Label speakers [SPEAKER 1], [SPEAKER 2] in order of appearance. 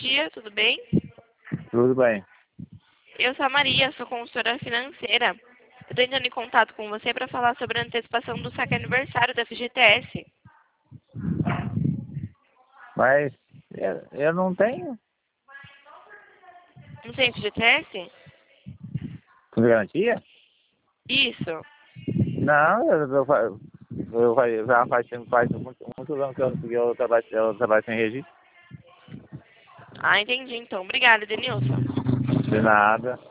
[SPEAKER 1] dia, tudo bem?
[SPEAKER 2] Tudo bem.
[SPEAKER 1] Eu sou a Maria, sou consultora financeira. Estou entrando em contato com você para falar sobre a antecipação do saque aniversário da FGTS.
[SPEAKER 2] Mas eu não tenho.
[SPEAKER 1] Não tem FGTS?
[SPEAKER 2] Com garantia?
[SPEAKER 1] Isso.
[SPEAKER 2] Não, já faz muitos anos que eu trabalho sem registro.
[SPEAKER 1] Ah, entendi então. Obrigada, Denilson.
[SPEAKER 2] De nada.